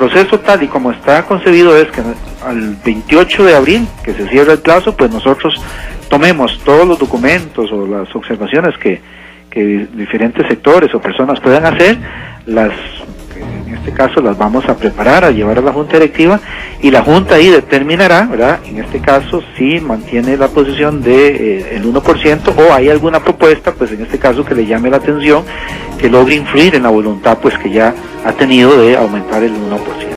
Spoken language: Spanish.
proceso tal y como está concebido es que al 28 de abril, que se cierra el plazo, pues nosotros tomemos todos los documentos o las observaciones que diferentes sectores o personas puedan hacer, en este caso las vamos a preparar, a llevar a la Junta Directiva, y la Junta ahí determinará, ¿verdad?, en este caso, si mantiene la posición de el 1% o hay alguna propuesta, pues en este caso que le llame la atención, que logre influir en la voluntad pues que ya ha tenido de aumentar el 1%.